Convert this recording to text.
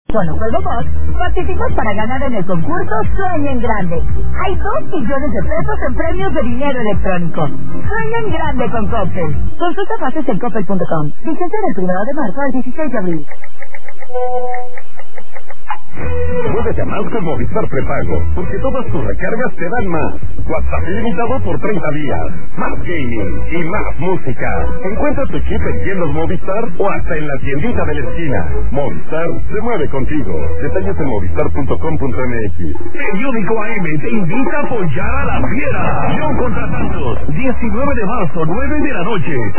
Con Juego Box, participas para ganar en el concurso Sueña en Grande. Hay 2 millones de pesos en premios de dinero electrónico. Sueña en Grande con Coppel. Consulta bases en coppel.com. Vigencia del 1 de marzo al 16 de abril. Muévete a más con Movistar Prepago, porque todas tus recargas te dan más. WhatsApp ilimitado por 30 días, más gaming y más música. Encuentra tu chip en tiendas Movistar o hasta en la tiendita de la esquina. Movistar se mueve contigo. Detalles en movistar.com.mx. Periódico AM te invita a apoyar a la Fiera. León contra Santos, 19 de marzo, 9 de la noche.